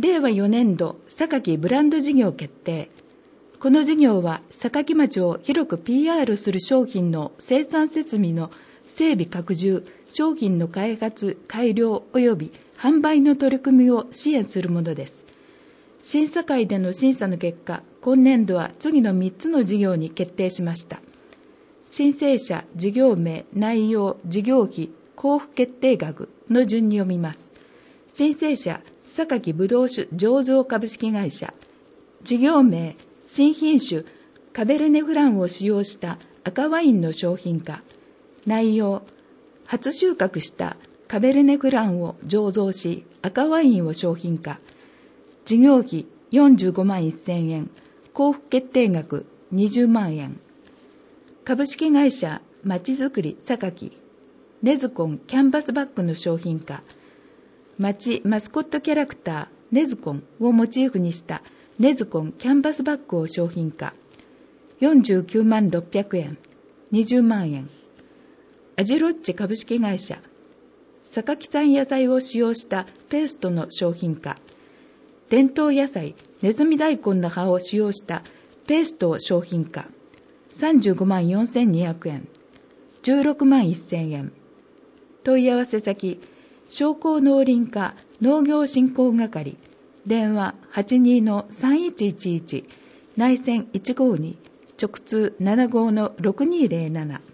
令和4年度榊ブランド事業決定。この事業は榊町を広く PR する商品の生産設備の整備拡充、商品の開発、改良及び販売の取り組みを支援するものです。審査会での審査の結果、今年度は次の3つの事業に決定しました。申請者、事業名、内容、事業費、交付決定額の順に読みます。申請者、榊ぶどう酒醸造株式会社。事業名、新品種カベルネフランを使用した赤ワインの商品化。内容、初収穫したカベルネフランを醸造し赤ワインを商品化。事業費45万1000円、交付決定額20万円。株式会社まちづくり榊、ネズコンキャンバスバッグの商品化。町マスコットキャラクターネズコンをモチーフにしたネズコンキャンバスバッグを商品化。49万600円、20万円。アジロッチ株式会社、榊産野菜を使用したペーストの商品化。伝統野菜ネズミ大根の葉を使用したペーストを商品化。35万4200円、16万1000円。問い合わせ先、商工農林課農業振興係、電話 82-3111、内線152、直通75-6207。